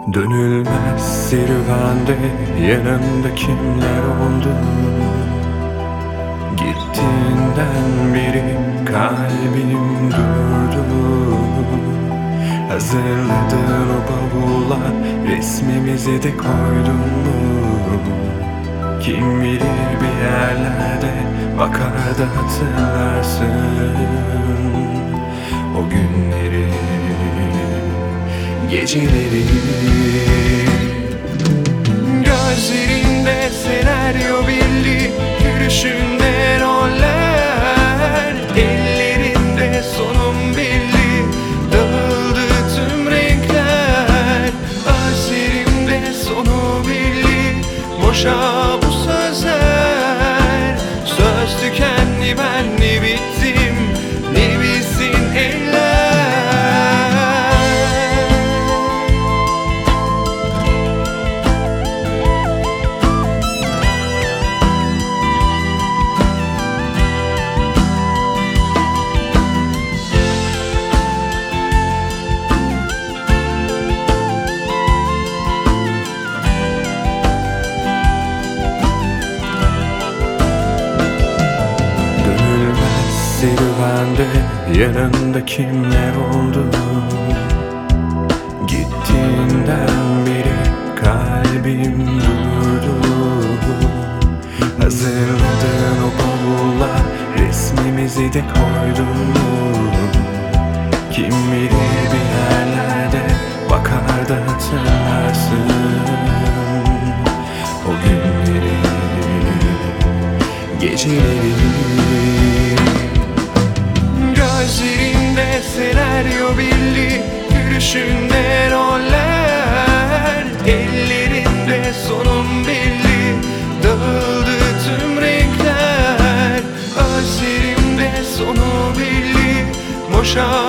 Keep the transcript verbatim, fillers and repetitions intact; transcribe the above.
Dönülmez serüvende yanında kimler oldu? Gittiğinden beri kalbim durdu. Hazırladığın o bavula resmimizi de koydun mu? Kim bilir bir yerlerde bakar da hatırlarsın o günleri, geceleri. Gözlerinde senaryo belli, yürüyüşünde roller, ellerinde sonum belli, dağıldı tüm renkler. Gözlerimde sonu belli, boşa bu sözler. Söz tükendi, ben ne bittim, ne bilsin eller. Serüvende yanında kimler oldu? Gittiğinden beri kalbim durdu. Hazırladığın o bavulla resmimizi de koydun mu? Kim bilir bir yerlerde bakar da hatırlarsın o günleri, geceleri. Gözlerinde senaryo belli, yürüyüşünde roller, ellerinde sonum belli, dağıldı tüm renkler. Gözlerimde sonu belli, boşa